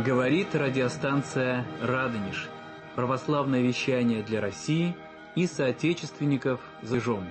Говорит радиостанция «Радонеж». Православное вещание для России и соотечественников за рубежом.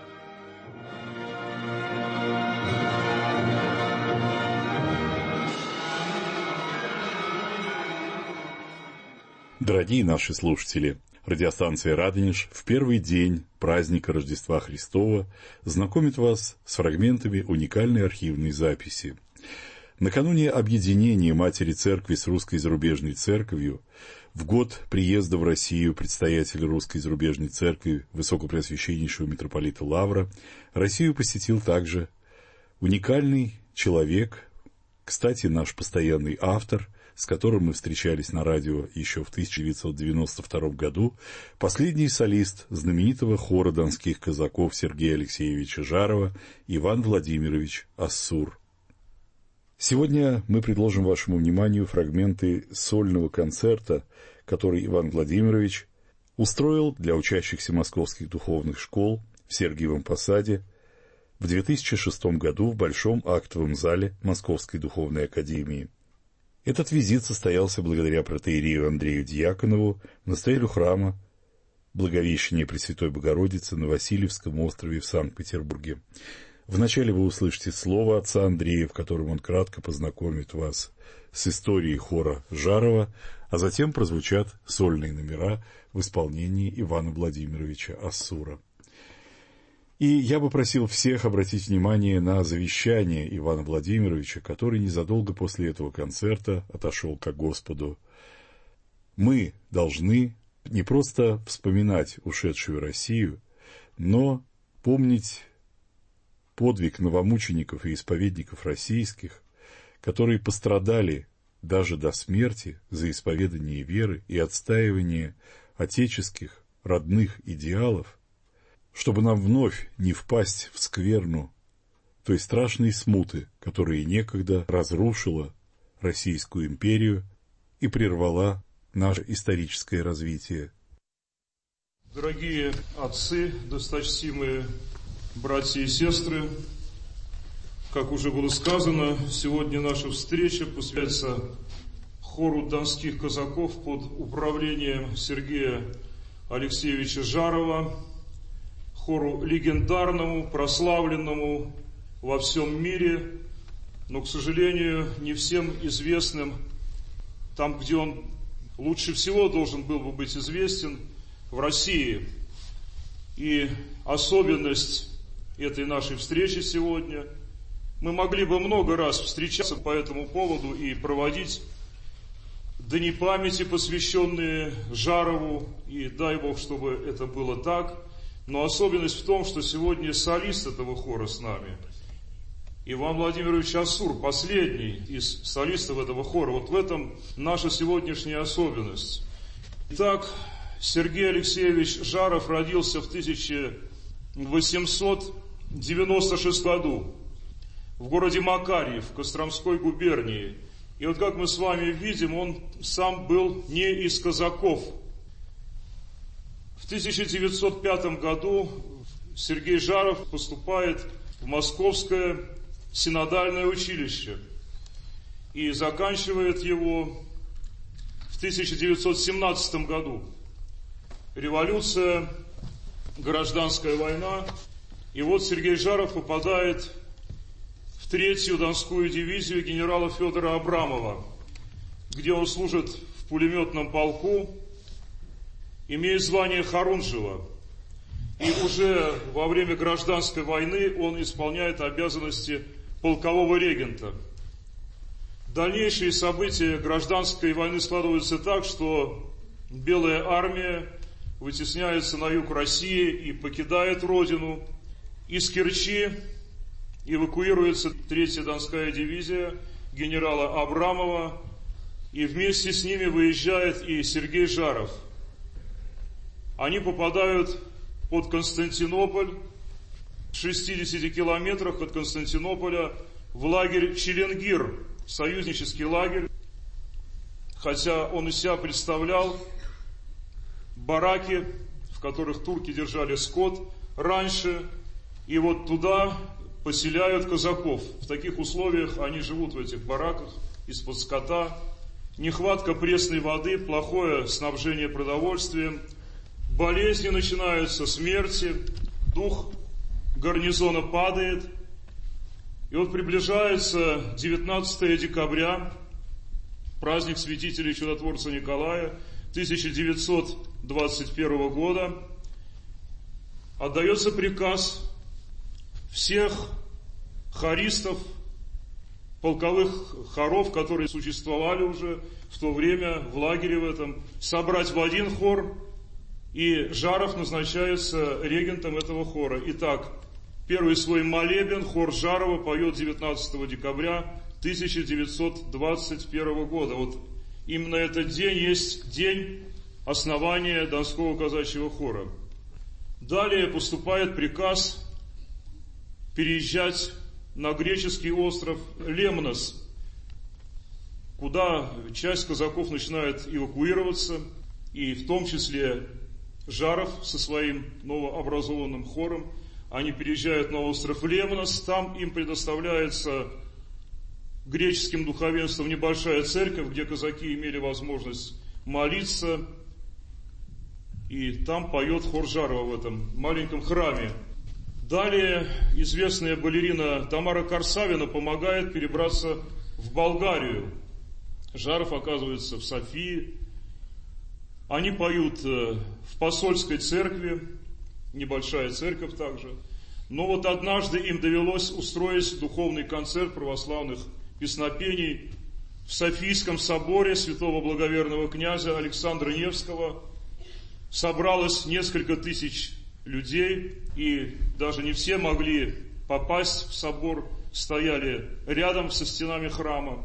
Дорогие наши слушатели, радиостанция «Радонеж» в первый день праздника Рождества Христова знакомит вас с фрагментами уникальной архивной записи. Накануне объединения Матери Церкви с Русской Зарубежной Церковью, в год приезда в Россию предстоятеля Русской Зарубежной Церкви Высокопреосвященнейшего митрополита Лавра, Россию посетил также уникальный человек, кстати, наш постоянный автор, с которым мы встречались на радио еще в 1992 году, последний солист знаменитого хора донских казаков Сергея Алексеевича Жарова Иван Владимирович Ассур. Сегодня мы предложим вашему вниманию фрагменты сольного концерта, который Иван Владимирович устроил для учащихся московских духовных школ в Сергиевом Посаде в 2006 году в Большом актовом зале Московской духовной академии. Этот визит состоялся благодаря протоиерею Андрею Дьяконову, настоятелю храма Благовещения Пресвятой Богородицы на Васильевском острове в Санкт-Петербурге. Вначале вы услышите слово отца Андрея, в котором он кратко познакомит вас с историей хора Жарова, а затем прозвучат сольные номера в исполнении Ивана Владимировича Ассура. И я бы просил всех обратить внимание на завещание Ивана Владимировича, который незадолго после этого концерта отошел ко Господу. Мы должны не просто вспоминать ушедшую Россию, но помнить подвиг новомучеников и исповедников российских, которые пострадали даже до смерти за исповедание веры и отстаивание отеческих, родных идеалов, чтобы нам вновь не впасть в скверну той страшной смуты, которая некогда разрушила Российскую империю и прервала наше историческое развитие. Дорогие отцы, досточтимые братья и сестры, как уже было сказано, сегодня наша встреча посвящается хору донских казаков под управлением Сергея Алексеевича Жарова, хору легендарному, прославленному во всем мире, но, к сожалению, не всем известным там, где он лучше всего должен был бы быть известен, в России. И особенность этой нашей встречи сегодня, мы могли бы много раз встречаться по этому поводу и проводить дни памяти, посвященные Жарову, и дай Бог, чтобы это было так. Но особенность в том, что сегодня солист этого хора с нами, Иван Владимирович Ассур, последний из солистов этого хора. Вот в этом наша сегодняшняя особенность. Итак, Сергей Алексеевич Жаров родился в 1896 году в городе Макарьев, Костромской губернии. И вот как мы с вами видим, он сам был не из казаков. В 1905 году Сергей Жаров поступает в Московское синодальное училище и заканчивает его в 1917 году. Революция, гражданская война, и вот Сергей Жаров попадает в 3-ю Донскую дивизию генерала Федора Абрамова, где он служит в пулеметном полку, имеет звание Хорунжева. И уже во время гражданской войны он исполняет обязанности полкового регента. Дальнейшие события гражданской войны складываются так, что Белая армия вытесняется на юг России и покидает родину. Из Керчи эвакуируется 3-я Донская дивизия генерала Абрамова, и вместе с ними выезжает и Сергей Жаров. Они попадают под Константинополь, в 60 километрах от Константинополя, в лагерь Челенгир, союзнический лагерь, хотя он из себя представлял бараки, в которых турки держали скот раньше, и вот туда поселяют казаков. В таких условиях они живут в этих бараках, из-под скота, нехватка пресной воды, плохое снабжение продовольствием, болезни начинаются, смерти, дух гарнизона падает. И вот приближается 19 декабря, праздник святителя и чудотворца Николая 1921 года. Отдается приказ всех хористов, полковых хоров, которые существовали уже в то время в лагере в этом, собрать в один хор, и Жаров назначается регентом этого хора. Итак, первый свой молебен хор Жарова поет 19 декабря 1921 года. Вот именно этот день есть день основания Донского казачьего хора. Далее поступает приказ переезжать на греческий остров Лемнос, куда часть казаков начинает эвакуироваться, и в том числе Жаров со своим новообразованным хором. Они переезжают на остров Лемнос, там им предоставляется греческим духовенством небольшая церковь, где казаки имели возможность молиться, и там поет хор Жарова в этом маленьком храме. Далее известная балерина Тамара Корсавина помогает перебраться в Болгарию. Жаров оказывается в Софии. Они поют в посольской церкви, небольшая церковь также. Но вот однажды им довелось устроить духовный концерт православных песнопений в Софийском соборе святого благоверного князя Александра Невского. Собралось несколько тысяч людей, и даже не все могли попасть в собор, стояли рядом со стенами храма.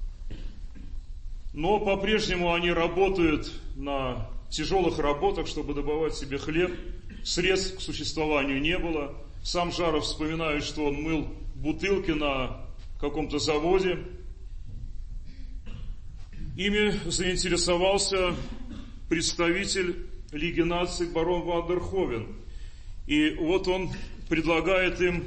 Но по-прежнему они работают на тяжелых работах, чтобы добывать себе хлеб. Средств к существованию не было. Сам Жаров вспоминает, что он мыл бутылки на каком-то заводе. Ими заинтересовался представитель Лиги наций барон Вандерховен. И вот он предлагает им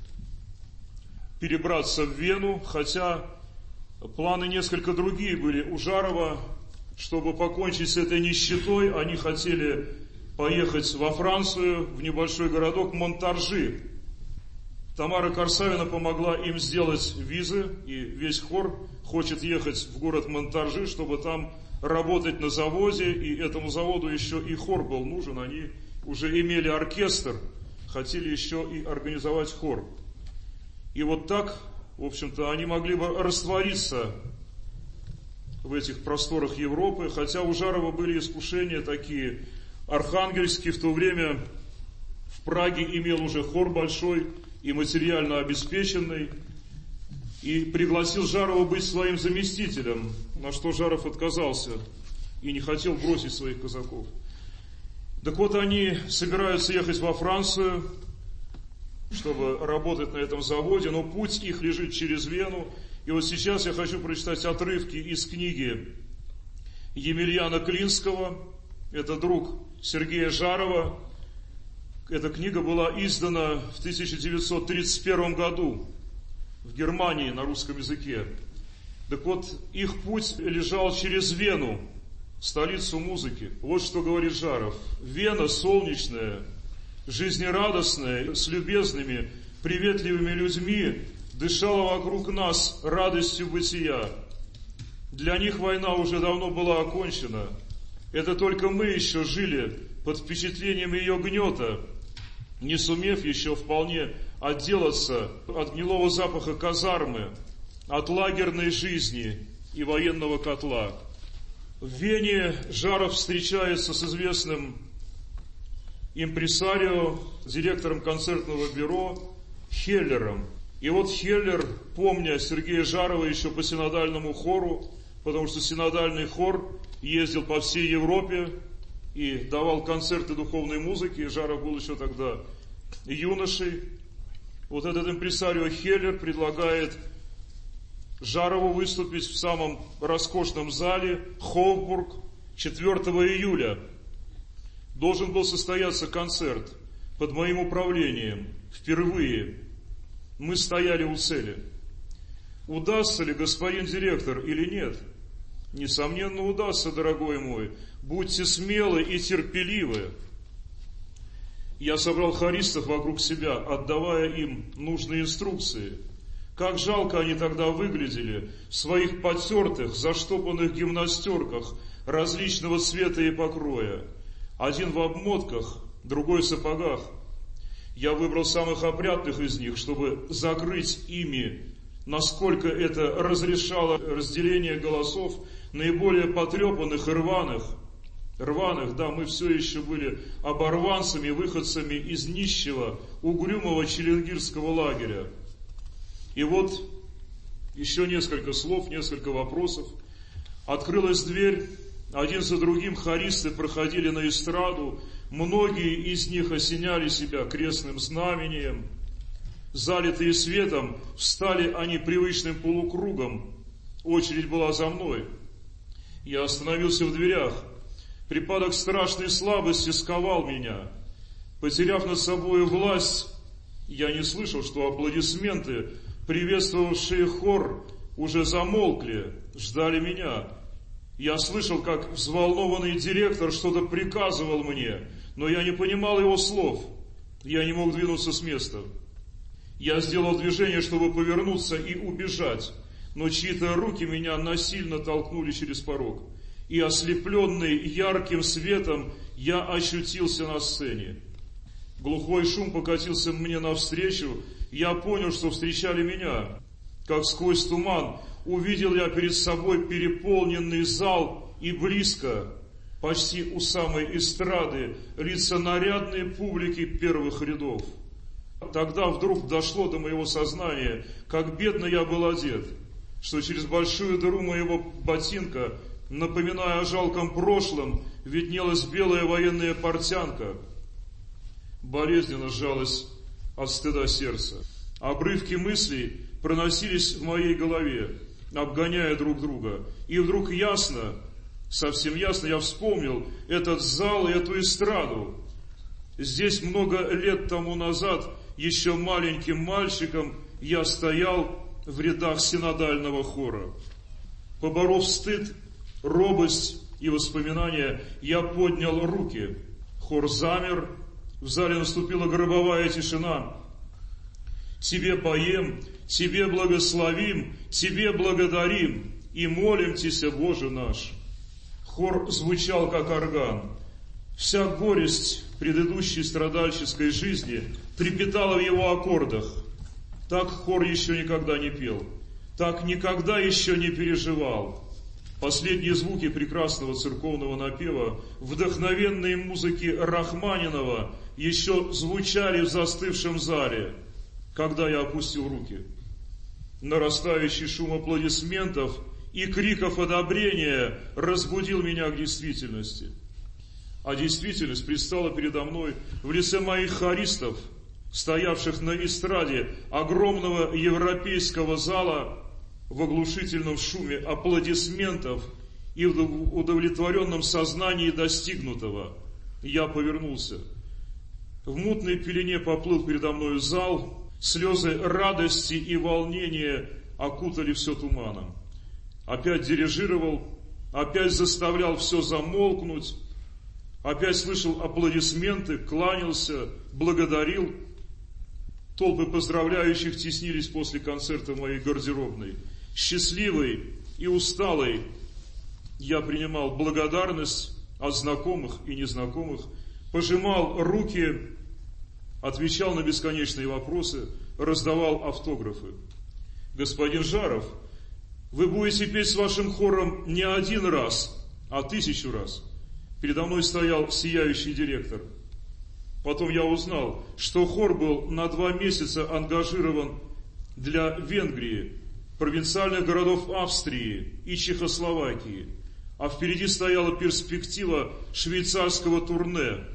перебраться в Вену, хотя планы несколько другие были у Жарова. Чтобы покончить с этой нищетой, они хотели поехать во Францию, в небольшой городок Монтаржи. Тамара Корсавина помогла им сделать визы, и весь хор хочет ехать в город Монтаржи, чтобы там работать на заводе, и этому заводу еще и хор был нужен. Они уже имели оркестр, хотели еще и организовать хор. И вот так, в общем-то, они могли бы раствориться в этих просторах Европы, хотя у Жарова были искушения такие. Архангельский в то время в Праге имел уже хор большой и материально обеспеченный, и пригласил Жарова быть своим заместителем, на что Жаров отказался и не хотел бросить своих казаков. Так вот, они собираются ехать во Францию, чтобы работать на этом заводе, но путь их лежит через Вену. И вот сейчас я хочу прочитать отрывки из книги Емельяна Клинского, это друг Сергея Жарова. Эта книга была издана в 1931 году в Германии на русском языке. Так вот, их путь лежал через Вену, столицу музыки. Вот что говорит Жаров. Вена солнечная, жизнерадостная, с любезными, приветливыми людьми, дышала вокруг нас радостью бытия. Для них война уже давно была окончена. Это только мы еще жили под впечатлением ее гнета, не сумев еще вполне отделаться от гнилого запаха казармы, от лагерной жизни и военного котла. В Вене Жаров встречается с известным импресарио, директором концертного бюро Хеллером. И вот Хеллер, помня Сергея Жарова еще по синодальному хору, потому что синодальный хор ездил по всей Европе и давал концерты духовной музыки, Жаров был еще тогда юношей. Вот этот импресарио Хеллер предлагает Жарову выступить в самом роскошном зале Хофбург 4 июля. Должен был состояться концерт под моим управлением впервые. Мы стояли у цели. Удастся ли, господин директор, или нет? Несомненно, удастся, дорогой мой. Будьте смелы и терпеливы. Я собрал хористов вокруг себя, отдавая им нужные инструкции. Как жалко они тогда выглядели в своих потертых, заштопанных гимнастерках различного цвета и покроя. Один в обмотках, другой в сапогах. Я выбрал самых опрятных из них, чтобы закрыть ими, насколько это разрешало разделение голосов, наиболее потрепанных и рваных. Рваных, да, мы все еще были оборванцами, выходцами из нищего, угрюмого челенгирского лагеря. И вот еще несколько слов, несколько вопросов. Открылась дверь, один за другим хористы проходили на эстраду, многие из них осеняли себя крестным знамением. Залитые светом, встали они привычным полукругом. Очередь была за мной. Я остановился в дверях. Припадок страшной слабости сковал меня. Потеряв над собой власть, я не слышал, что аплодисменты, приветствовавшие хор, уже замолкли, ждали меня. Я слышал, как взволнованный директор что-то приказывал мне, но я не понимал его слов. Я не мог двинуться с места. Я сделал движение, чтобы повернуться и убежать, но чьи-то руки меня насильно толкнули через порог. И ослепленный ярким светом я очутился на сцене. Глухой шум покатился мне навстречу, я понял, что встречали меня. Как сквозь туман увидел я перед собой переполненный зал и близко, почти у самой эстрады, лица нарядной публики первых рядов. Тогда вдруг дошло до моего сознания, как бедно я был одет, что через большую дыру моего ботинка, напоминая о жалком прошлом, виднелась белая военная портянка. Болезненно сжалось от стыда сердце. Обрывки мыслей проносились в моей голове, обгоняя друг друга. И вдруг ясно, совсем ясно я вспомнил этот зал и эту эстраду. Здесь много лет тому назад, еще маленьким мальчиком, я стоял в рядах синодального хора. Поборов стыд, робость и воспоминания, я поднял руки. Хор замер, в зале наступила гробовая тишина. Тебе поем, Тебе благословим, Тебе благодарим и молим Тебя, Боже наш. Хор звучал как орган. Вся горесть предыдущей страдальческой жизни трепетала в его аккордах. Так хор еще никогда не пел, так никогда еще не переживал. Последние звуки прекрасного церковного напева, вдохновенной музыки Рахманинова еще звучали в застывшем зале, когда я опустил руки. Нарастающий шум аплодисментов и криков одобрения разбудил меня к действительности. А действительность предстала передо мной в лице моих хористов, стоявших на эстраде огромного европейского зала, в оглушительном шуме аплодисментов и в удовлетворенном сознании достигнутого. Я повернулся. В мутной пелене поплыл передо мною зал, слезы радости и волнения окутали все туманом. Опять дирижировал, опять заставлял все замолкнуть, опять слышал аплодисменты, кланялся, благодарил. Толпы поздравляющих теснились после концерта в моей гардеробной. Счастливый и усталый я принимал благодарность от знакомых и незнакомых, пожимал руки, отвечал на бесконечные вопросы, раздавал автографы. Господин Жаров, вы будете петь с вашим хором не один раз, а 1000 раз. Передо мной стоял сияющий директор. Потом я узнал, что хор был на 2 месяца ангажирован для Венгрии, провинциальных городов Австрии и Чехословакии, а впереди стояла перспектива швейцарского турне.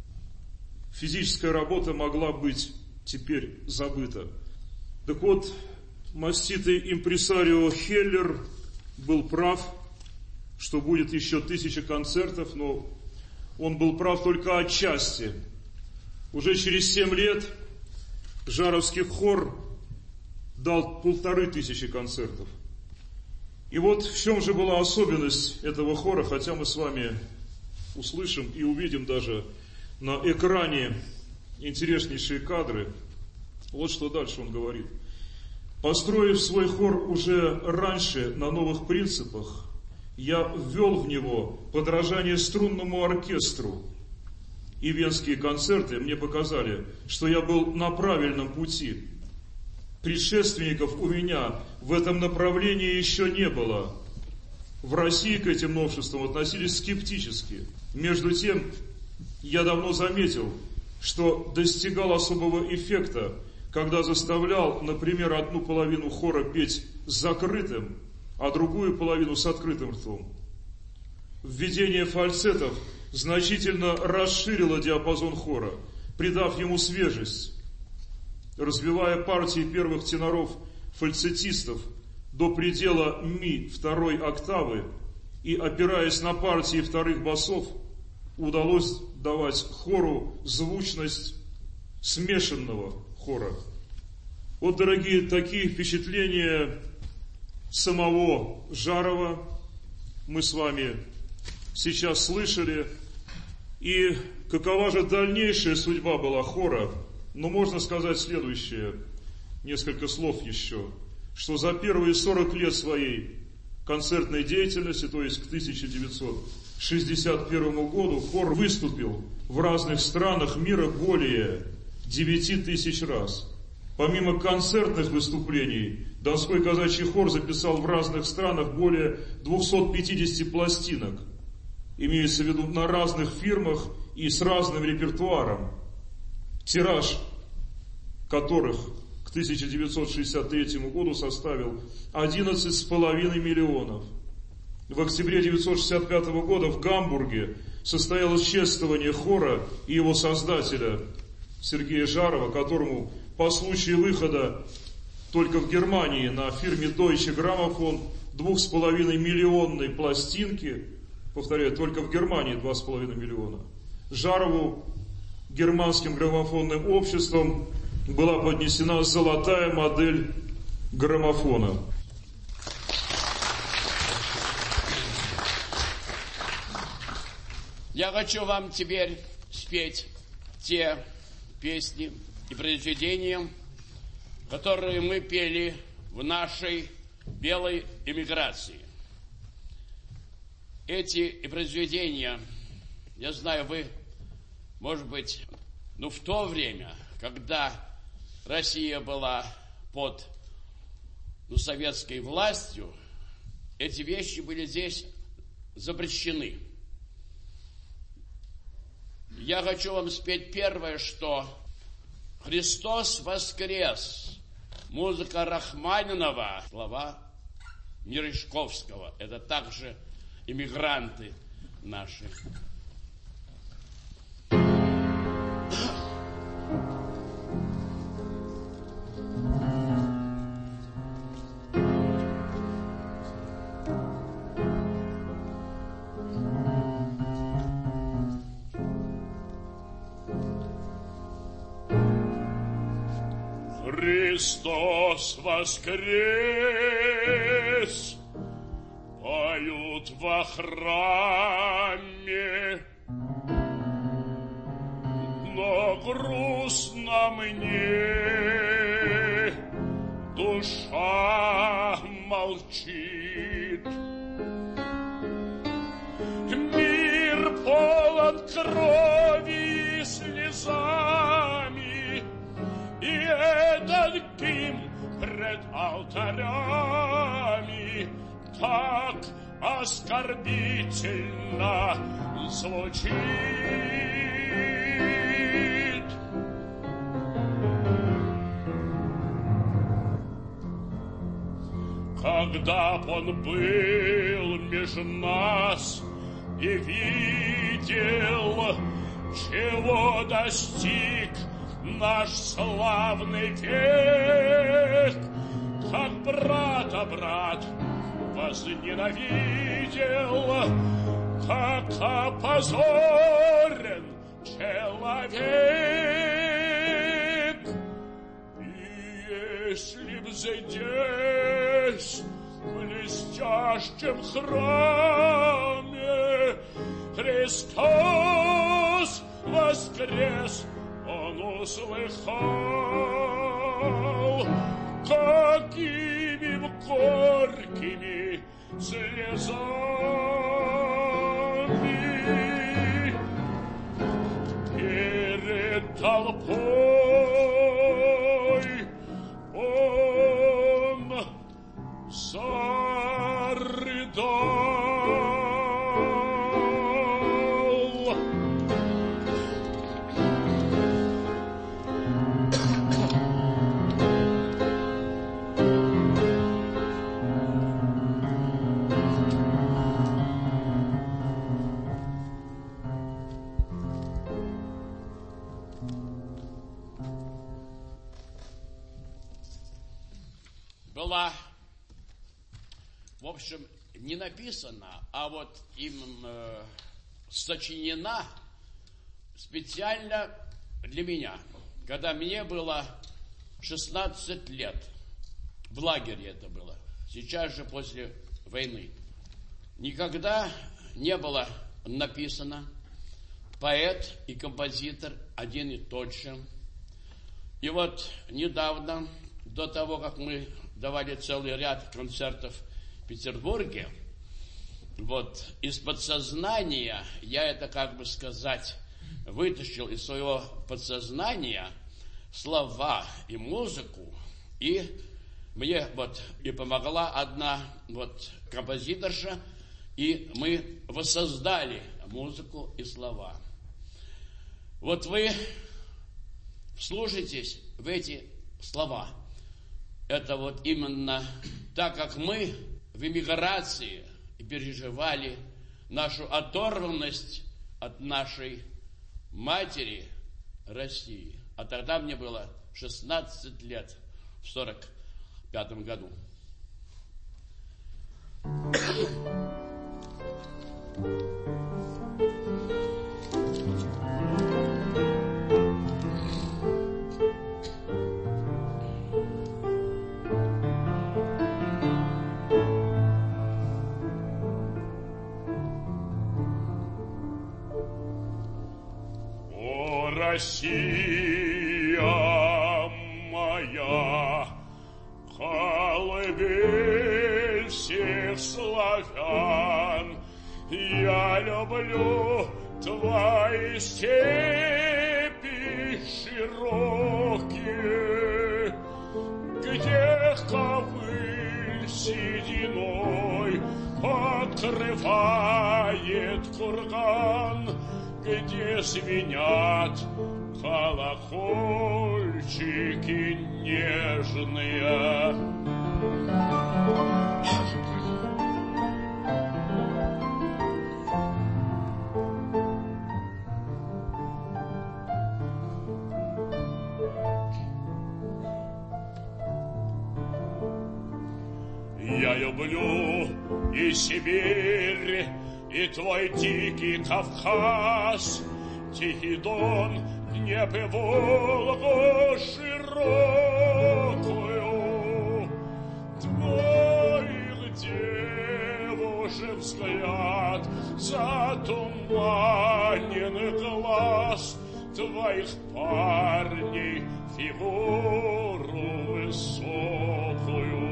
Физическая работа могла быть теперь забыта. Так вот, маститый импресарио Хеллер был прав, что будет еще 1000 концертов, но он был прав только отчасти. Уже через 7 лет Жаровский хор дал 1500 концертов. И вот в чем же была особенность этого хора, хотя мы с вами услышим и увидим даже на экране интереснейшие кадры. Вот что дальше он говорит. Построив свой хор уже раньше на новых принципах, я ввел в него подражание струнному оркестру. И венские концерты мне показали, что я был на правильном пути. Предшественников у меня в этом направлении еще не было. В России к этим новшествам относились скептически. Между тем, я давно заметил, что достигал особого эффекта, когда заставлял, например, одну половину хора петь с закрытым, а другую половину с открытым ртом. Введение фальцетов значительно расширило диапазон хора, придав ему свежесть. Развивая партии первых теноров-фальцетистов до предела ми второй октавы и опираясь на партии вторых басов, удалось давать хору звучность смешанного хора. Вот, дорогие, такие впечатления самого Жарова мы с вами сейчас слышали. И какова же дальнейшая судьба была хора? Но можно сказать следующее, несколько слов еще, что за первые 40 лет своей концертной деятельности, то есть к 1961 году, хор выступил в разных странах мира более 9000 раз. Помимо концертных выступлений, Донской казачий хор записал в разных странах более 250 пластинок, имеется в виду на разных фирмах и с разным репертуаром, тираж которых к 1963 году составил 11,5 миллионов. В октябре 1965 года в Гамбурге состоялось чествование хора и его создателя Сергея Жарова, которому по случаю выхода только в Германии на фирме Deutsche Grammophon 2,5 миллионной пластинки, повторяю, только в Германии 2,5 миллиона, Жарову германским граммофонным обществом была поднесена золотая модель граммофона. Я хочу вам теперь спеть те песни и произведения, которые мы пели в нашей белой эмиграции. Эти произведения, я знаю, вы, может быть, в то время, когда Россия была под советской властью, эти вещи были здесь запрещены. Я хочу вам спеть первое, что «Христос воскрес», музыка Рахманинова, слова Мережковского. Это также иммигранты наши. Христос воскрес, поют во храме, но грустно мне, душа молчит. Мир полон крови и слезами, и этот гимн пред алтарями так оскорбительно звучит. Когда б он был меж нас и видел, чего достиг наш славный век, как брата брат возненавидел, как опозорен человек. И если б здесь в блестящем храме. Христос воскрес, он услыхал, какими горькими слезами перед толпой он зарыдал. Была, в общем, не написана, а вот им сочинена специально для меня, когда мне было 16 лет. В лагере это было, сейчас же после войны. Никогда не было написано поэт и композитор один и тот же. И вот недавно, до того, как мы давали целый ряд концертов в Петербурге, вот из подсознания, я это, как бы сказать, вытащил из своего подсознания слова и музыку, и мне вот и помогла одна вот композиторша, и мы воссоздали музыку и слова. Вот вы вслушайтесь в эти слова. Это вот именно так, как мы в эмиграции переживали нашу оторванность от нашей матери России. А тогда мне было 16 лет, в 1945 году. Россия моя, колыбель всех славян, я люблю твои степи широкие, где ковыль сединой покрывает курган, где звенят колокольчики нежные. Я люблю и Сибирь, и твой дикий Кавказ, Тихий Дон, Днепр и Волгу широкую. Твоих девушек взгляд, затуманенный глаз, твоих парней фигуру высокую.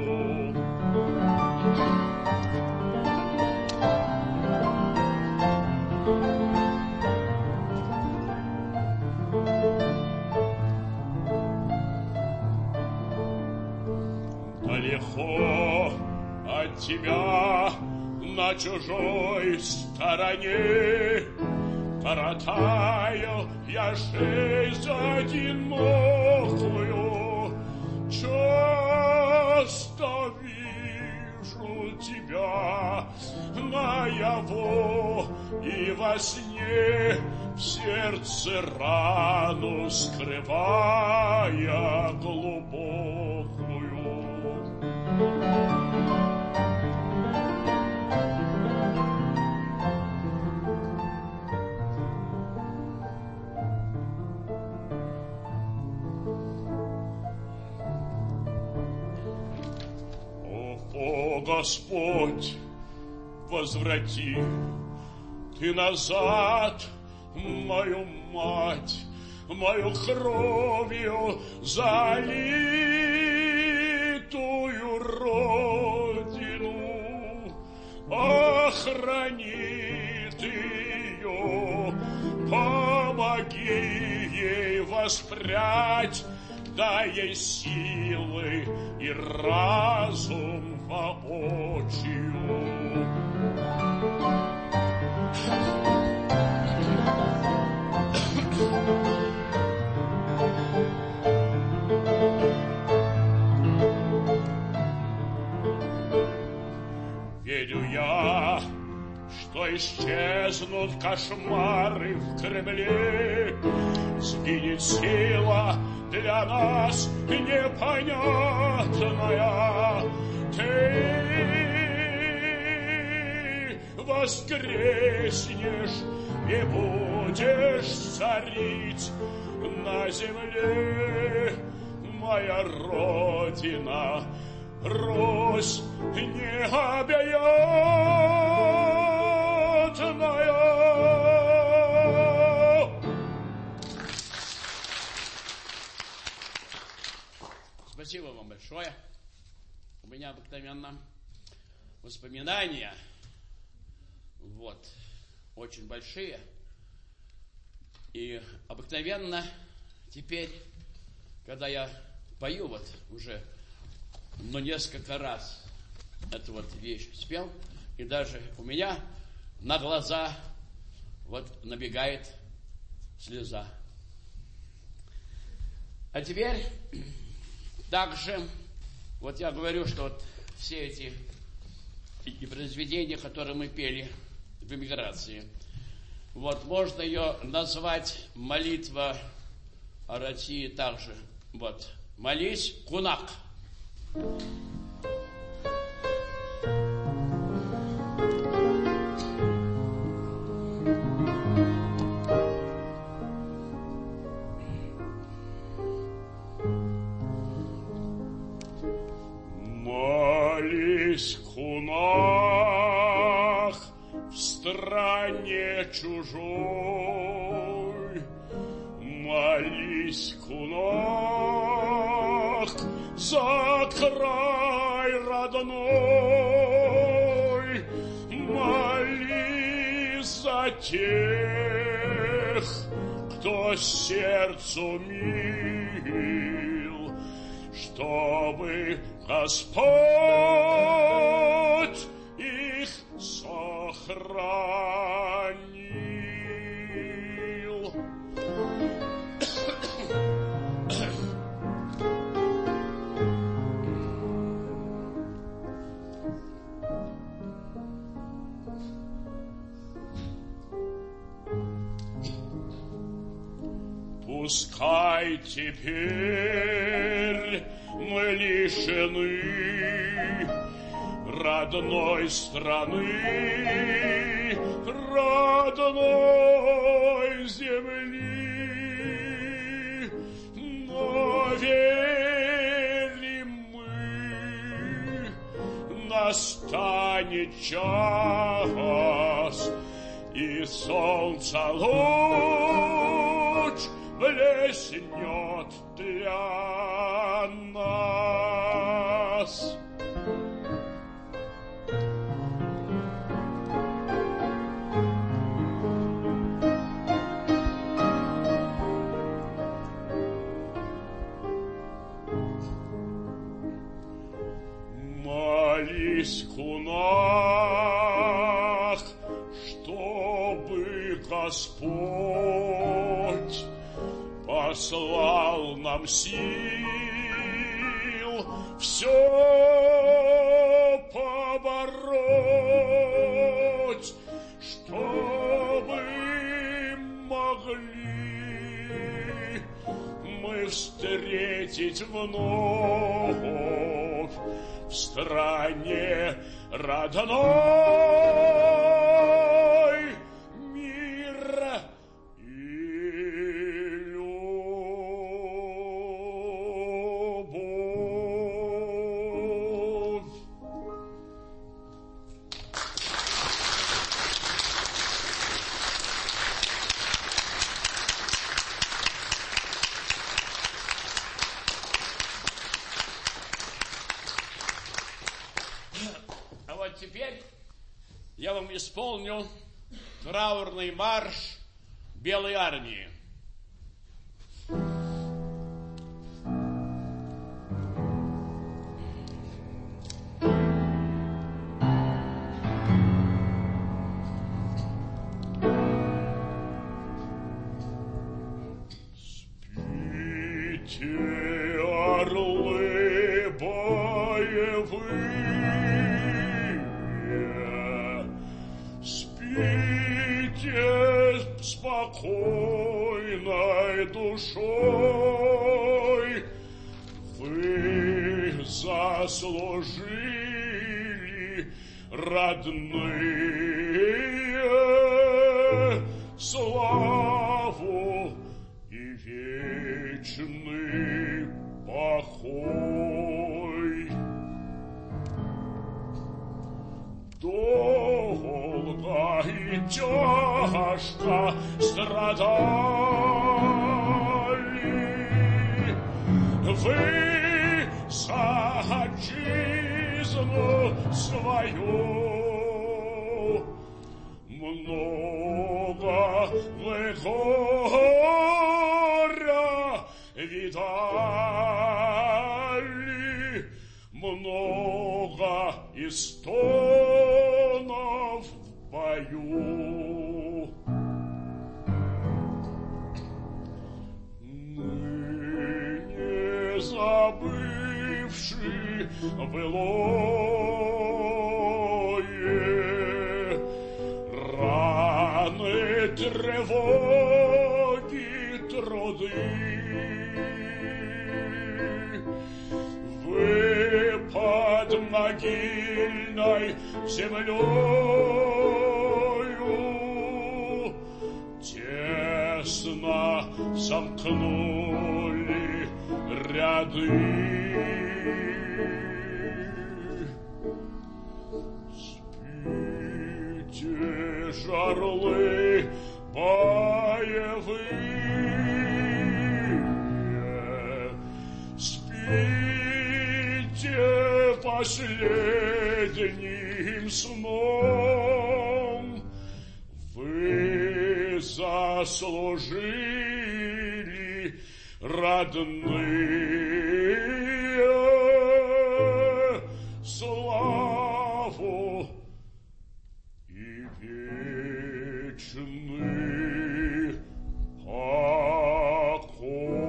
Далеко от тебя на чужой стороне коротаю я жизнь одинокую. Часто вижу тебя наяву и во сне, в сердце рану скрывая глубокую. Господь, возврати Ты назад мою мать, мою кровью залитую родину. Охрани Ты ее, помоги ей воспрять, дай ей силы и разум воочию. Верю я, что исчезнут кошмары в Кремле, сгинет сила для нас непонятная. Ты воскреснешь и будешь царить на земле, моя Родина, Русь необъятная. Спасибо вам большое. У меня обыкновенно воспоминания, очень большие. И обыкновенно теперь, когда я пою уже, несколько раз эту вещь спел, и даже у меня на глаза набегает слеза. А теперь также, я говорю, что все эти произведения, которые мы пели в эмиграции, можно ее назвать молитва о России также. Молись, кунак. Молись, кунак, в стране чужой. Молись, кунак, за край родной. Молись за тех, кто сердцу мил, чтобы Господь их сохранил. Пускай теперь мы лишены родной страны, родной земли, но верим мы, настанет час, и солнце луч блеснет для нас. Молись, кунак, чтобы Господь послал нам сил все побороть, чтобы могли мы встретить вновь в стране родной мир и любовь. исполню траурный марш Белой армии. Орлы боевые, спите спокойной душой, вы заслужили, родные, славу и вечный покой. Долго и тяжко страдали вы за отчизну свою. Много вы горя видали, много и стонов в бою. Ныне забывши былое, раны, тревоги, труды, вы под могильной землею тесно сомкнули ряды. Спите, орлы боевые, спите последним сном, вы заслужили, родные, славу и вечный покой.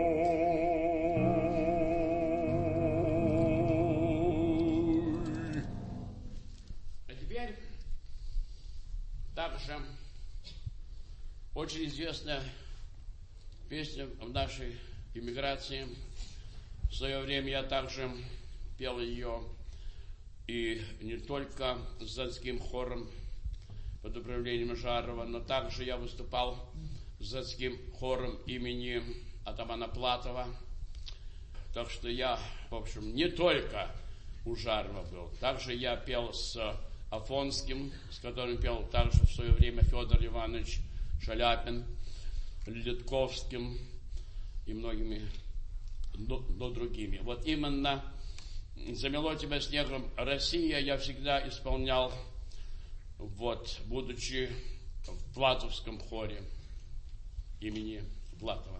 А теперь также очень известная песня в нашей эмиграции. В свое время я также пел ее, и не только с Занским хором под управлением Жарова, но также я выступал с Занским хором имени атамана Платова. Так что я, в общем, не только у Жарова был. Также я пел с Афонским, с которым пел также в свое время Федор Иванович Шаляпин, Литковским и многими, но другими. Вот именно «Замело тебя снегом, Россия» я всегда исполнял, вот, будучи в Платовском хоре имени Платова.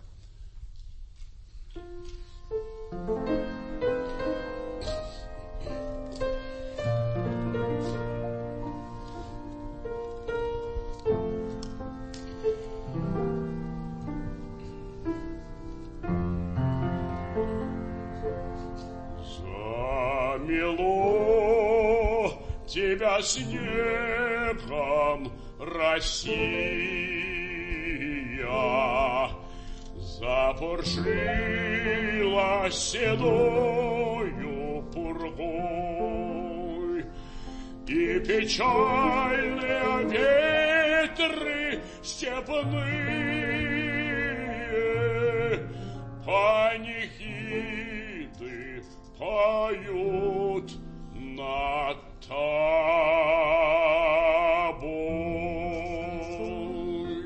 Замело тебя снегом, Россия, запоршила седою пургой, и печальные ветры степные панихиды поют над тобой.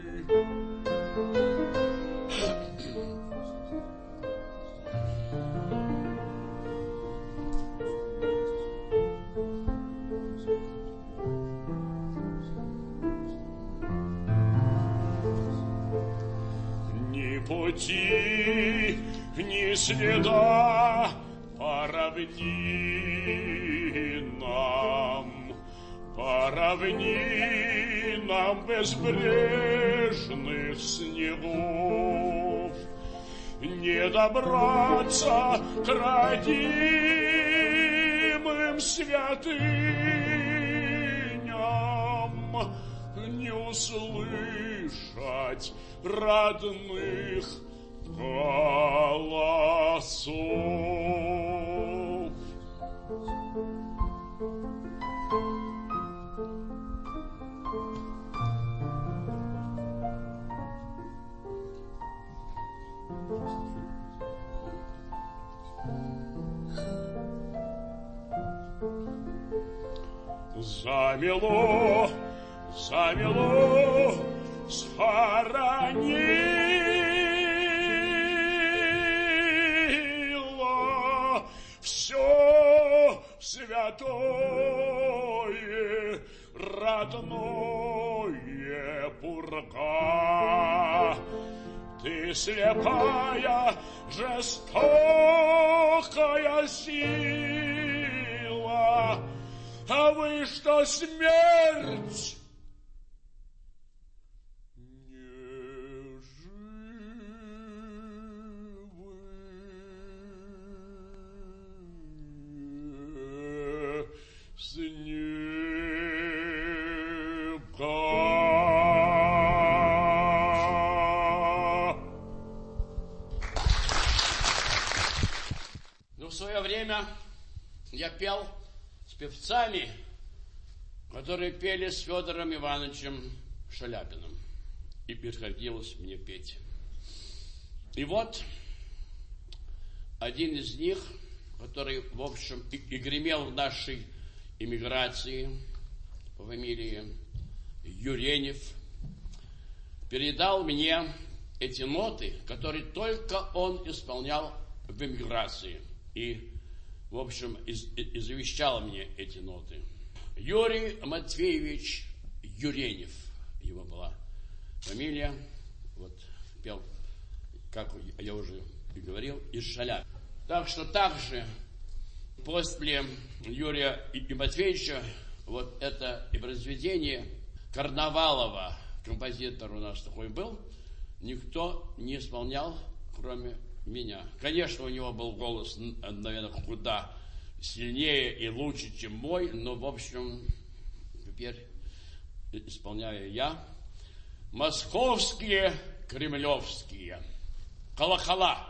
пути, ни следа по равнинам безбрежных снегов. Не добраться к родимым святыням, не услышать родных голосов. Замело, схоронило все святое, родное пурга. Ты слепая, жестокая сила, а вы что, смерть? Не живы снега. Но в свое время я пел с певцами, которые пели с Федором Ивановичем Шаляпиным. И приходилось мне петь. И вот один из них, который, в общем, и гремел в нашей эмиграции по фамилии Юренев, передал мне эти ноты, которые только он исполнял в эмиграции. И, в общем, и завещал мне эти ноты. Юрий Матвеевич Юренев, его была фамилия, вот пел, как я уже и говорил, из Шаляпина. Так что также после Юрия и Матвеевича вот это и произведение Карнавалова, композитор у нас такой был, никто не исполнял, кроме меня. Конечно, у него был голос, наверное, куда сильнее и лучше, чем мой, но, в общем, теперь исполняю я. Московские, кремлевские. Колокола.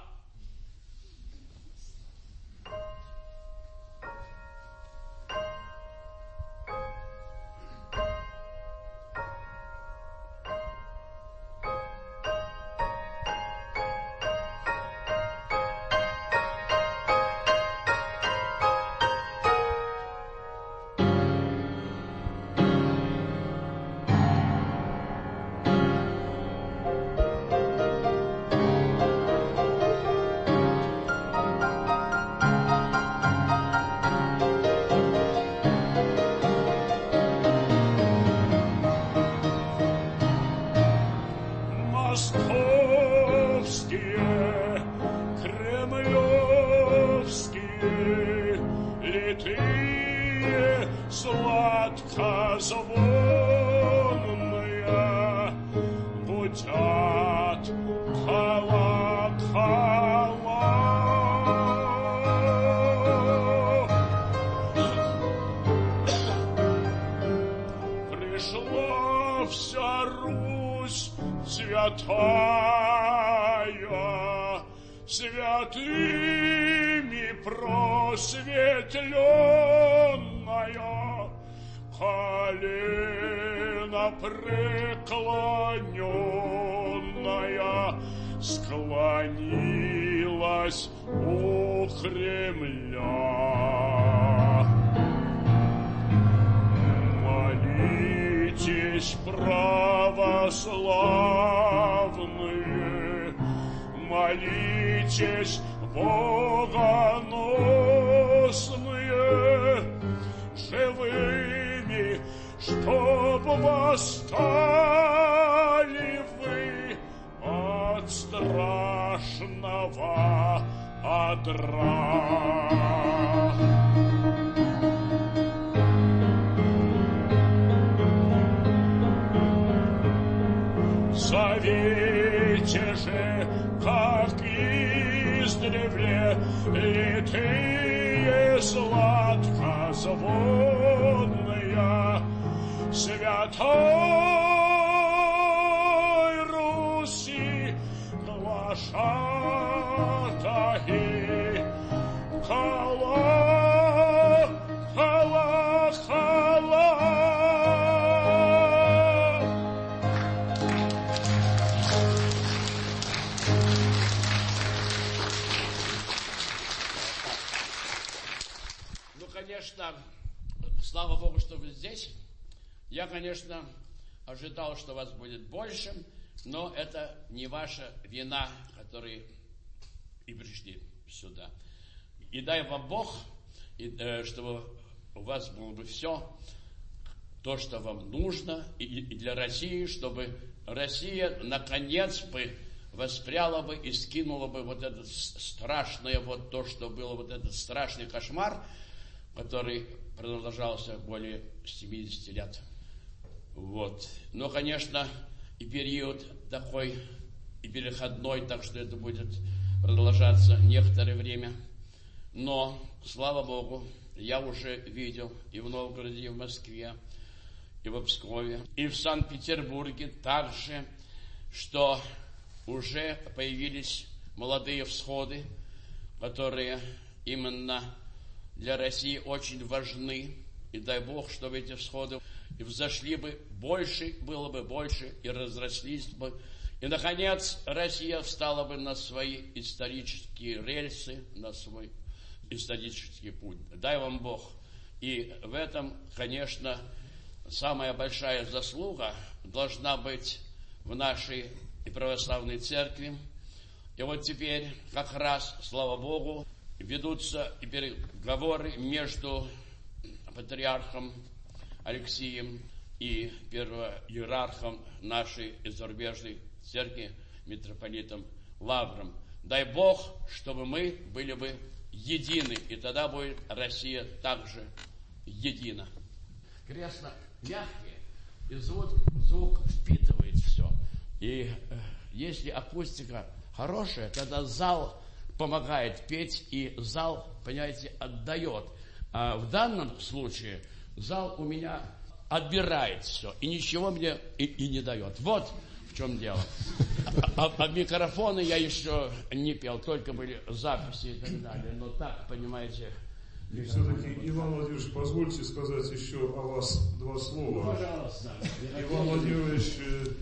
Святыми просветленная, колено преклоненная, склонилась у Кремля. Молитесь, православные, молитесь, богоносные, живыми, чтоб восстали вы от от страшного одра. Зовите же, как издревле, литые сладкозвонные, Святой Руси глашатаи. Хала, хала, хала. Ну, конечно, слава Богу, что вы здесь. Я, конечно, ожидал, что вас будет больше, но это не ваша вина, которые и пришли сюда. И дай вам Бог, чтобы у вас было бы все, то, что вам нужно, и для России, чтобы Россия, наконец бы, воспряла бы и скинула бы вот это страшное, вот то, что было, вот этот страшный кошмар, который продолжался более 70 лет. Вот. Но, конечно, и период такой, и переходной, так что это будет продолжаться некоторое время. Но, слава Богу, я уже видел и в Новгороде, и в Москве, и в Пскове, и в Санкт-Петербурге также, что уже появились молодые всходы, которые именно для России очень важны. И дай Бог, чтобы эти всходы и взошли бы больше, было бы больше, и разрослись бы. И, наконец, Россия встала бы на свои исторические рельсы, на свой исторический путь. Дай вам Бог. И в этом, конечно, самая большая заслуга должна быть в нашей и православной церкви. И вот теперь как раз, слава Богу, ведутся и переговоры между патриархом Алексием и первоиерархом нашей и зарубежной церкви, митрополитом Лавром. Дай Бог, чтобы мы были бы едины, и тогда будет Россия также едина. Кресло мягкие, и звук впитывает все. И если акустика хорошая, тогда зал помогает петь, и зал, понимаете, отдает. А в данном случае зал у меня отбирает все, и ничего мне и не дает. Вот в чем дело. А микрофоны я еще не пел, только были записи и так далее. Но так, понимаете... И все-таки, Иван Владимирович, позвольте сказать еще о вас два слова. Пожалуйста. Иван Владимирович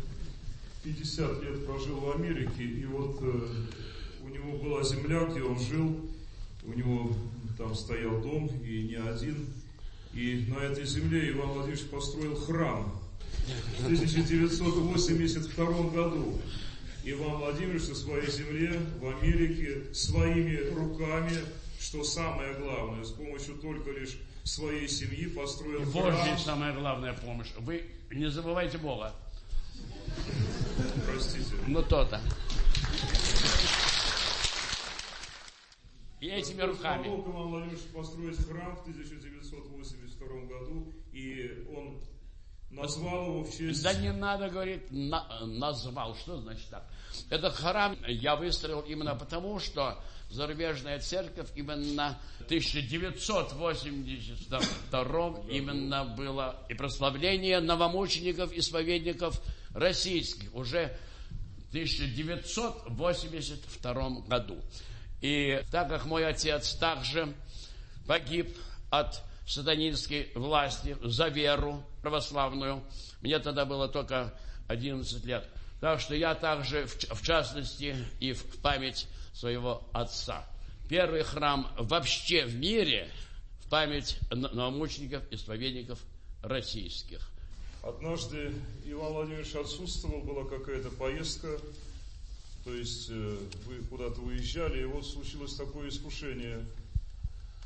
50 лет прожил в Америке, и вот у него была земля, где он жил, у него там стоял дом, и не один. И на этой земле Иван Владимирович построил храм в 1982 году. Иван Владимирович на своей земле в Америке своими руками, что самое главное, с помощью только лишь своей семьи построил храм. Божья самая главная помощь. Вы не забывайте Бога. Простите. Ну то-то. И этими руками. Помог Иван Владимирович построить храм в 1982 году, и он назвал его в честь... Да не надо, говорит, назвал. Что значит так? Этот храм я выстроил именно потому, что зарубежная церковь именно в 1982 именно было и прославление новомучеников, исповедников российских уже в 1982 году. И так как мой отец также погиб от сатанинской власти за веру православную, мне тогда было только 11 лет. Так что я также, в частности, и в память своего отца. Первый храм вообще в мире в память новомучеников, исповедников российских. Однажды Иван Владимирович отсутствовал, была какая-то поездка, то есть вы куда-то уезжали, и вот случилось такое искушение.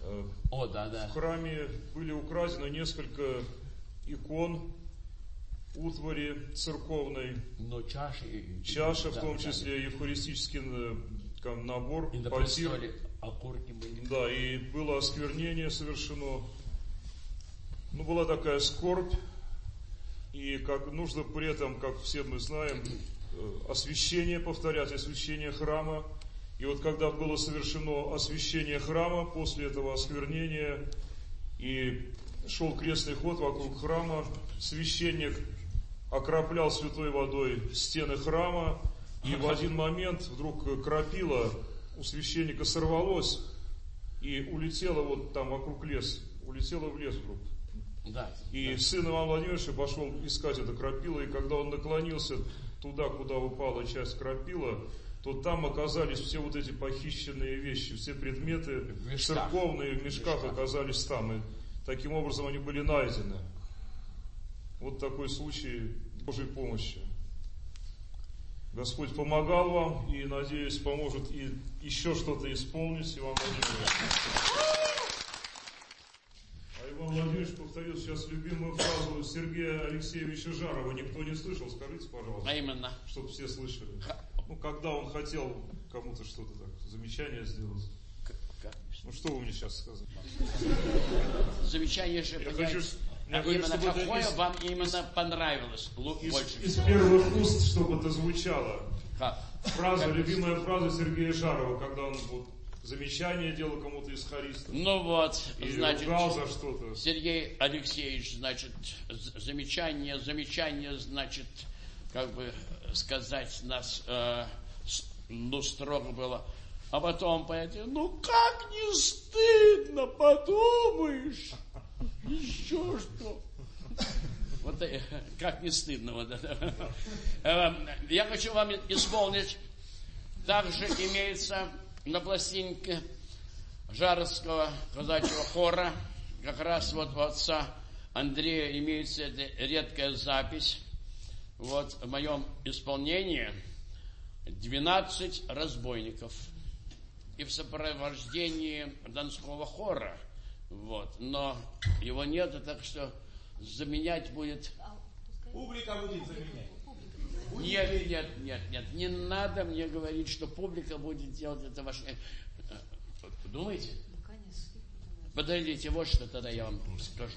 О, да. В храме были украдены несколько икон, утвари церковной, но чаша, в том числе евхаристический набор, и на потир. престоле окурки были. Да, и было осквернение совершено. Ну, была такая скорбь, и как нужно при этом, как все мы знаем, освящение повторять, освящение храма. И вот когда было совершено освящение храма, после этого осквернения, и шел крестный ход вокруг храма, священник окроплял святой водой стены храма, и в один момент вдруг крапила у священника сорвалось и улетела вот там вокруг лес, улетела в лес вдруг. Да, И сын Ивана Владимировича пошел искать это крапило, и когда он наклонился туда, куда упала часть крапила, то там оказались все вот эти похищенные вещи, все предметы церковные в мешках оказались там, и таким образом они были найдены. Вот такой случай Божьей помощи. Господь помогал вам и, надеюсь, поможет и еще что-то исполнить Иван Владимирович. А Иван Владимирович повторил сейчас любимую фразу Сергея Алексеевича Жарова. Никто не слышал, скажите, пожалуйста. А именно? Чтобы все слышали. Ну, когда он хотел кому-то что-то так, замечание сделать. Ну, что вы мне сейчас сказали? Замечание же, именно какое вам именно понравилось больше из всего? первых уст, чтобы это звучало. Как? Фраза, любимая фраза Сергея Жарова, когда он вот замечание делал кому-то из хористов. Ну вот, Или значит, ругал за что-то. Сергей Алексеевич, значит, замечание, значит, как бы сказать, нас, строго было. А потом, понимаете, ну как не стыдно, подумаешь, еще что. Вот как не стыдно вот это. Я хочу вам исполнить, также имеется на пластинке Жаровского казачьего хора, как раз вот у отца Андрея имеется эта редкая запись. Вот в моем исполнении 12 разбойников. И в сопровождении Донского хора. Вот. Но его нету, так что заменять будет... Публика будет заменять. Нет. Не надо мне говорить, что публика будет делать это ваше... Думаете? Подождите, вот что тогда я вам скажу.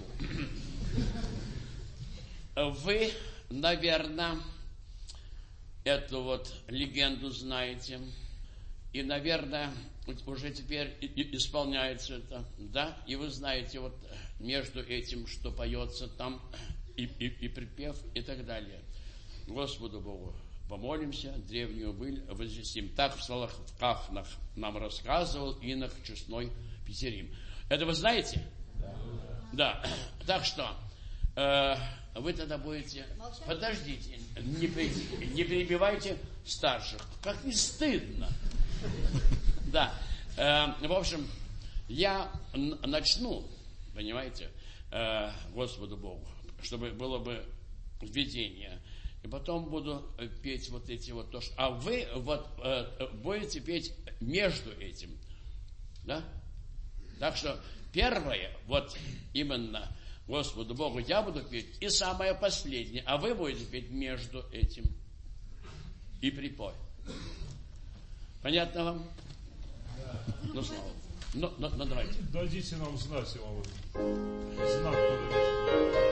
Вы, наверное, эту вот легенду знаете. И, наверное, уже теперь исполняется это, да? И вы знаете, вот между этим, что поется там, и припев, и так далее. Господу Богу помолимся, древнюю быль возвестим. Так в Соловках нам рассказывал инок честной Петерим. Это вы знаете? Да. Так что вы тогда будете... Подождите, не перебивайте старших. Как не стыдно. Да. В общем, я начну, понимаете, Господу Богу, чтобы было бы введение. И потом буду петь вот эти вот то, что... А вы вот будете петь между этим. Да? Так что первое, вот именно Господу Богу я буду петь, и самое последнее, а вы будете петь между этим. И припой. Понятно вам? Ну, слава Богу. Ну, давайте. Дадите нам знать, Иван. Знак подадите.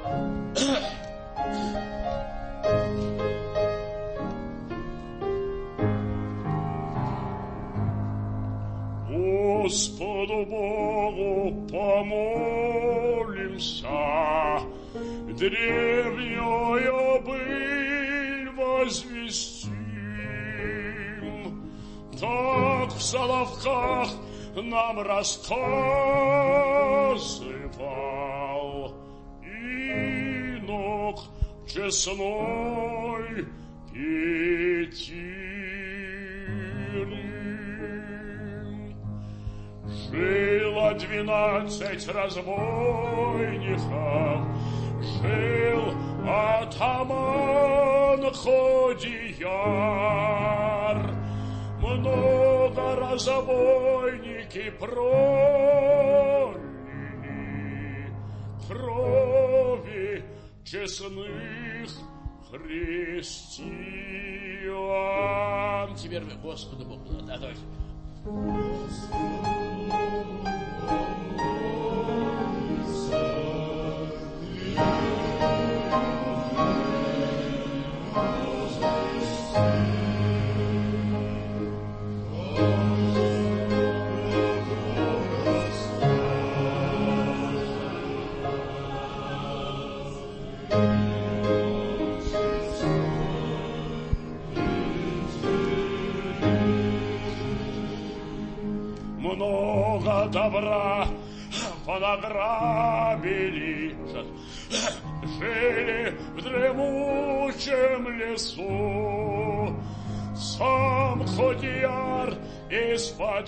Господу Богу помолимся, древнюю быль возвестим. Так в Соловках нам рассказывал инок честной Петерим. Жило 12 разбойников, жил атаман Ходияр. Много разбойники пролили крови честных христиан. Теперь вы Господу Богу. Да, давайте. Много добра понаграбили, жили в дремучем лесу. Сам Ходияр из-под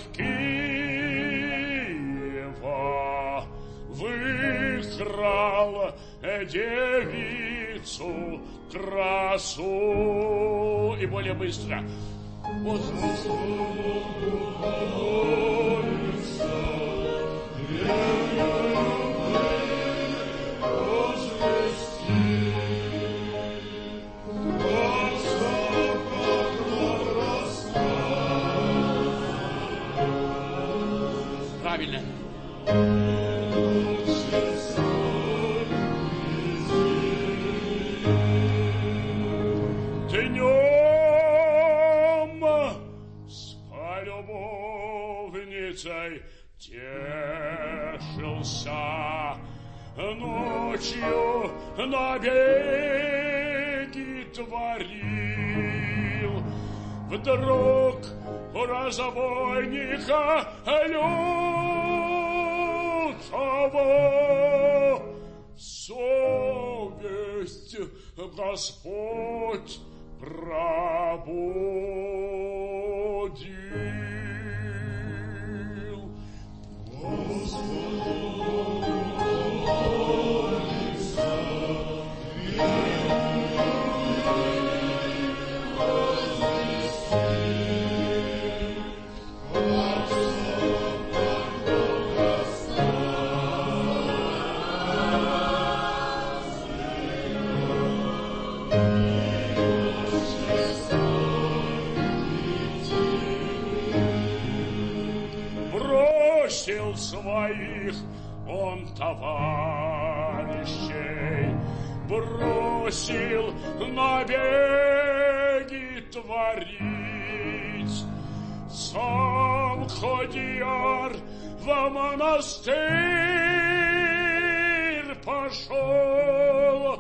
Киева выкрал девицу красу. И более быстро. Вот. Правильно. Днем с полюбовницей тешился, ночью набеги творил. Вдруг у разбойника лютого совесть Господь пробудил. Бросил своих он товарищей, бросил набеги творить. Сам Ходияр в монастырь пошел,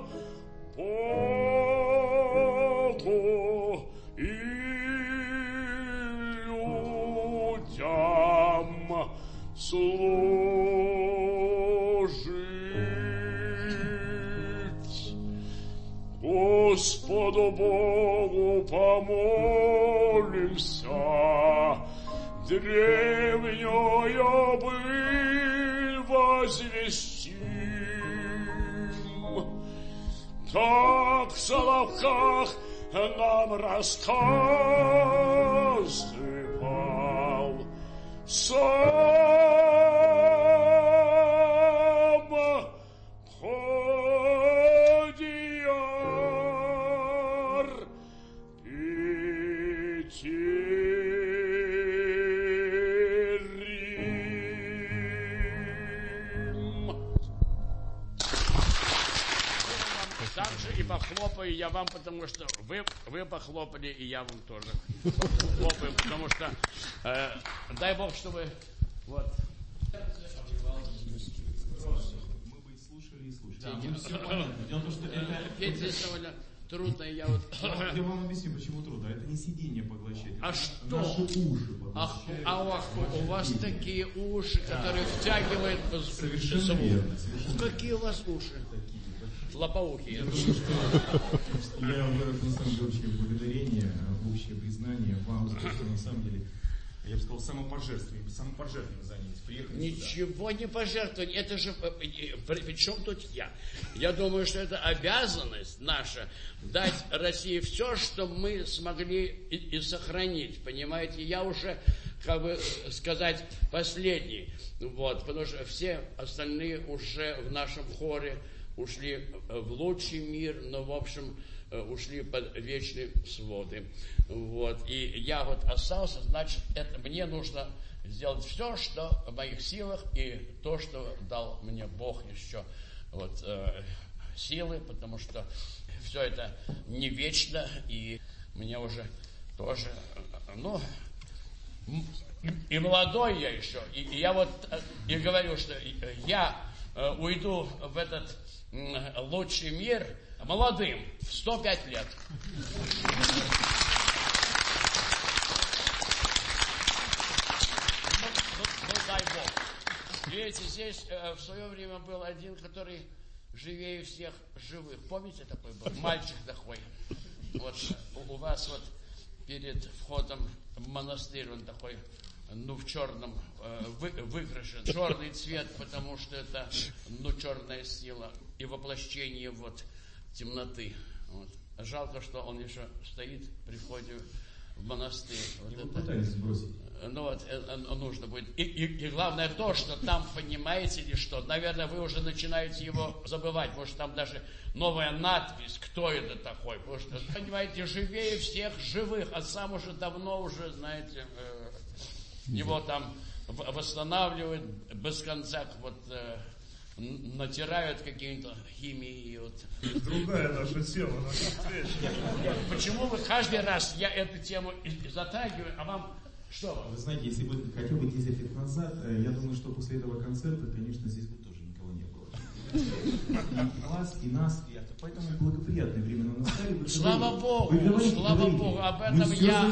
Богу и людям служить. Господу Богу помолимся, древнюю быль возвестим. Так в Соловках нам рассказывал сам Ходияр Петерим. Также и похлопаю я вам, потому что вы похлопали, и я вам тоже хлопаю, потому что дай Бог, чтобы вот. Мы бы и слушали. Да, мы все понятно. Дело в том, что это... Петь здесь довольно трудно, и я вот... Я вам объясню, почему трудно. Это не сидение поглощать. А что? Наши уши поглощают. У вас такие уши, которые втягивают Совершенно звук. верно. Какие у вас уши? Лопоухие. Я выражу на самом деле общее благодарение, общее признание вам за то, что на самом деле, я бы сказал, самопожертвованием занялись. Приехали Ничего не пожертвовать. Это же... При чем тут я? Я думаю, что это обязанность наша дать России все, что мы смогли и сохранить. Понимаете? Я уже, как бы сказать, последний. Вот, потому что все остальные уже в нашем хоре ушли в лучший мир, но, в общем, ушли под вечные своды. Вот. И я вот остался, значит, мне нужно сделать все, что в моих силах, и то, что дал мне Бог еще вот, силы, потому что все это не вечно, и мне уже тоже, ну, и молодой я еще, и я вот и говорю, что я уйду в этот лучший мир молодым, в 105 лет. Ну, дай Бог. Видите, здесь в свое время был один, который живее всех живых. Помните, такой был? Мальчик такой. Вот у вас вот перед входом в монастырь он такой, ну, в черном выкрашен. Черный цвет, потому что это, ну, черная сила и воплощение вот темноты. Вот. Жалко, что он еще стоит при входе в монастырь. Вот его это, пытались сбросить. ну вот, нужно будет. И главное то, что там, понимаете ли что, наверное, вы уже начинаете его забывать. Может, там даже новая надпись, кто это такой. Потому что, понимаете, живее всех живых, а сам уже давно уже, знаете, его там восстанавливают без конца, вот натирают какие-то химии. Вот. Другая наша тема, наша встреча. Почему вы каждый раз, я эту тему затрагиваю, а вам что? Вы знаете, если бы хотя бы 10 лет назад, я думаю, что после этого концерта, конечно, здесь бы тоже никого не было. И вас, и нас, и поэтому благоприятное время настали. Слава Богу, слава Богу, об этом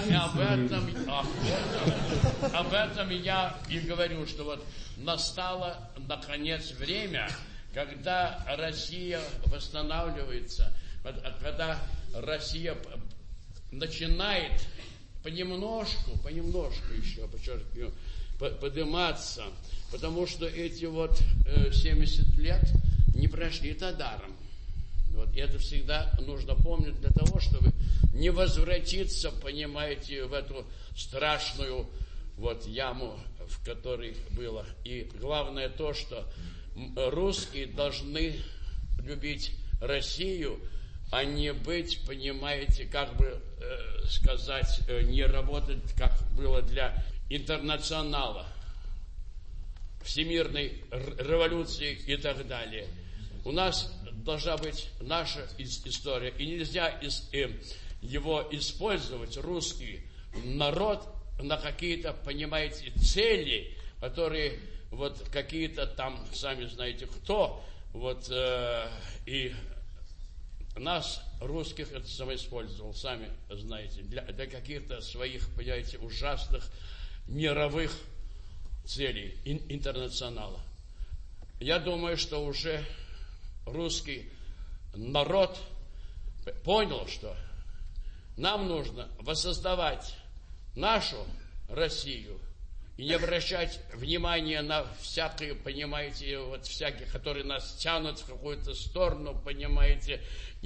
я и говорю, что вот настало наконец время, когда Россия восстанавливается, когда Россия начинает понемножку еще, подчеркиваю, подниматься, потому что эти вот 70 лет не прошли-то даром. Вот, и это всегда нужно помнить для того, чтобы не возвратиться, понимаете, в эту страшную вот яму, в которой было. И главное то, что русские должны любить Россию, а не быть, понимаете, как бы сказать, не работать, как было для интернационала, всемирной революции и так далее. У нас должна быть наша история, и нельзя его использовать, русский народ, на какие-то, понимаете, цели, которые вот какие-то там, сами знаете кто, вот, и нас, русских, это самоиспользовал, сами знаете, для каких-то своих, понимаете, ужасных мировых целей интернационала. Я думаю, что уже русский народ понял, что нам нужно воссоздавать нашу Россию и не обращать внимания на всякие, понимаете, вот всякие, которые нас тянут в какую-то сторону, понимаете,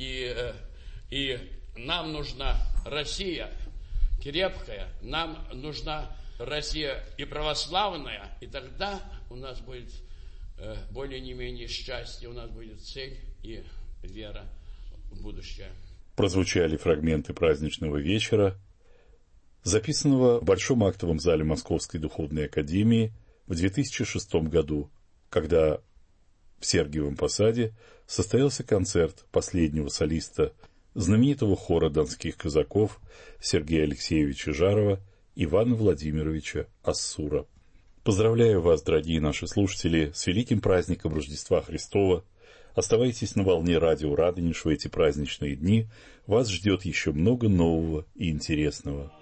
и нам нужна Россия крепкая, нам нужна Россия и православная, и тогда у нас будет более не менее счастье, у нас будет цель и вера в будущее. Прозвучали фрагменты праздничного вечера, записанного в Большом актовом зале Московской духовной академии в 2006 году, когда в Сергиевом Посаде состоялся концерт последнего солиста знаменитого хора донских казаков Сергея Алексеевича Жарова Ивана Владимировича Ассура. Поздравляю вас, дорогие наши слушатели, с великим праздником Рождества Христова. Оставайтесь на волне радио Радонеж в эти праздничные дни. Вас ждет еще много нового и интересного.